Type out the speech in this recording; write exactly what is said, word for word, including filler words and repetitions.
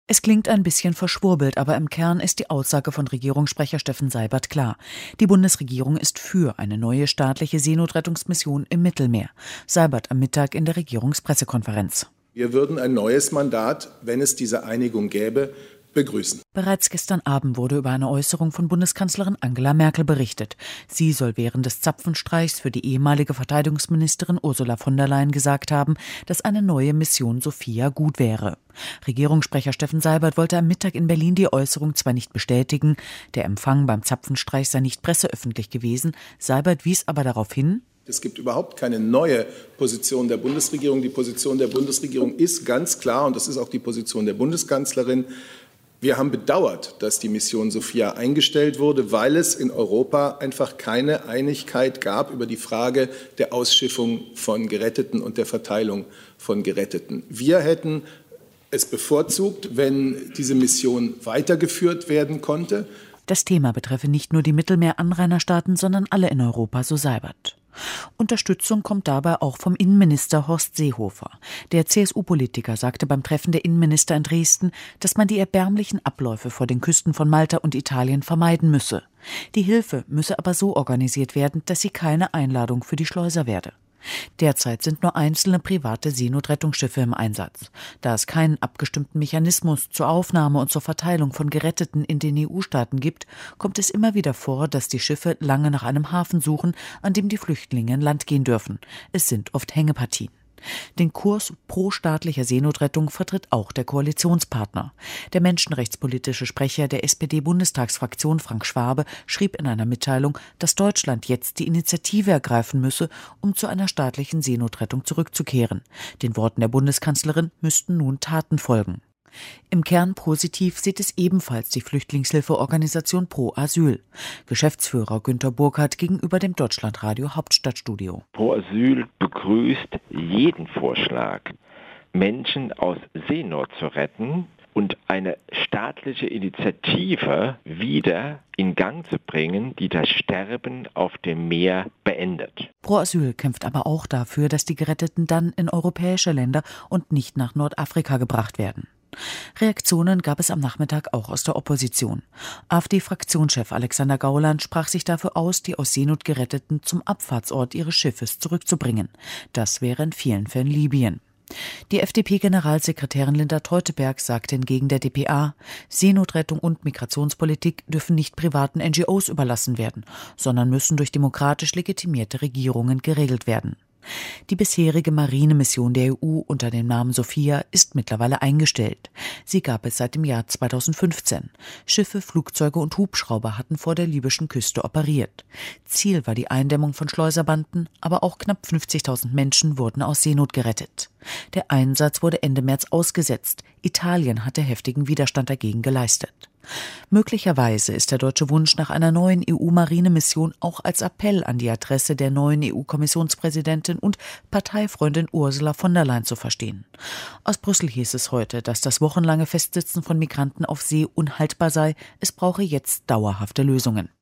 Es klingt ein bisschen verschwurbelt, aber im Kern ist die Aussage von Regierungssprecher Steffen Seibert klar. Die Bundesregierung ist für eine neue staatliche Seenotrettungsmission im Mittelmeer. Seibert am Mittag in der Regierungspressekonferenz. Wir würden ein neues Mandat, wenn es diese Einigung gäbe, begrüßen. Bereits gestern Abend wurde über eine Äußerung von Bundeskanzlerin Angela Merkel berichtet. Sie soll während des Zapfenstreichs für die ehemalige Verteidigungsministerin Ursula von der Leyen gesagt haben, dass eine neue Mission Sophia gut wäre. Regierungssprecher Steffen Seibert wollte am Mittag in Berlin die Äußerung zwar nicht bestätigen, der Empfang beim Zapfenstreich sei nicht presseöffentlich gewesen. Seibert wies aber darauf hin: Es gibt überhaupt keine neue Position der Bundesregierung. Die Position der Bundesregierung ist ganz klar, und das ist auch die Position der Bundeskanzlerin. Wir haben bedauert, dass die Mission Sophia eingestellt wurde, weil es in Europa einfach keine Einigkeit gab über die Frage der Ausschiffung von Geretteten und der Verteilung von Geretteten. Wir hätten es bevorzugt, wenn diese Mission weitergeführt werden konnte. Das Thema betreffe nicht nur die Mittelmeer-Anrainerstaaten, sondern alle in Europa, so Seibert. Unterstützung kommt dabei auch vom Innenminister Horst Seehofer. Der C S U-Politiker sagte beim Treffen der Innenminister in Dresden, dass man die erbärmlichen Abläufe vor den Küsten von Malta und Italien vermeiden müsse. Die Hilfe müsse aber so organisiert werden, dass sie keine Einladung für die Schleuser werde. Derzeit sind nur einzelne private Seenotrettungsschiffe im Einsatz. Da es keinen abgestimmten Mechanismus zur Aufnahme und zur Verteilung von Geretteten in den E U-Staaten gibt, kommt es immer wieder vor, dass die Schiffe lange nach einem Hafen suchen, an dem die Flüchtlinge in Land gehen dürfen. Es sind oft Hängepartien. Den Kurs pro staatlicher Seenotrettung vertritt auch der Koalitionspartner. Der menschenrechtspolitische Sprecher der S P D-Bundestagsfraktion Frank Schwabe schrieb in einer Mitteilung, dass Deutschland jetzt die Initiative ergreifen müsse, um zu einer staatlichen Seenotrettung zurückzukehren. Den Worten der Bundeskanzlerin müssten nun Taten folgen. Im Kern positiv sieht es ebenfalls die Flüchtlingshilfeorganisation Pro Asyl. Geschäftsführer Günter Burkhardt gegenüber dem Deutschlandradio Hauptstadtstudio. Pro Asyl begrüßt jeden Vorschlag, Menschen aus Seenot zu retten und eine staatliche Initiative wieder in Gang zu bringen, die das Sterben auf dem Meer beendet. Pro Asyl kämpft aber auch dafür, dass die Geretteten dann in europäische Länder und nicht nach Nordafrika gebracht werden. Reaktionen gab es am Nachmittag auch aus der Opposition. AfD-Fraktionschef Alexander Gauland sprach sich dafür aus, die aus Seenot Geretteten zum Abfahrtsort ihres Schiffes zurückzubringen. Das wäre in vielen Fällen Libyen. Die F D P-Generalsekretärin Linda Teuteberg sagte hingegen der D P A, Seenotrettung und Migrationspolitik dürfen nicht privaten N G Os überlassen werden, sondern müssen durch demokratisch legitimierte Regierungen geregelt werden. Die bisherige Marinemission der E U unter dem Namen Sophia ist mittlerweile eingestellt. Sie gab es seit dem Jahr zweitausendfünfzehn. Schiffe, Flugzeuge und Hubschrauber hatten vor der libyschen Küste operiert. Ziel war die Eindämmung von Schleuserbanden, aber auch knapp fünfzigtausend Menschen wurden aus Seenot gerettet. Der Einsatz wurde Ende März ausgesetzt. Italien hatte heftigen Widerstand dagegen geleistet. Möglicherweise ist der deutsche Wunsch nach einer neuen E U-Marinemission auch als Appell an die Adresse der neuen E U-Kommissionspräsidentin und Parteifreundin Ursula von der Leyen zu verstehen. Aus Brüssel hieß es heute, dass das wochenlange Festsitzen von Migranten auf See unhaltbar sei. Es brauche jetzt dauerhafte Lösungen.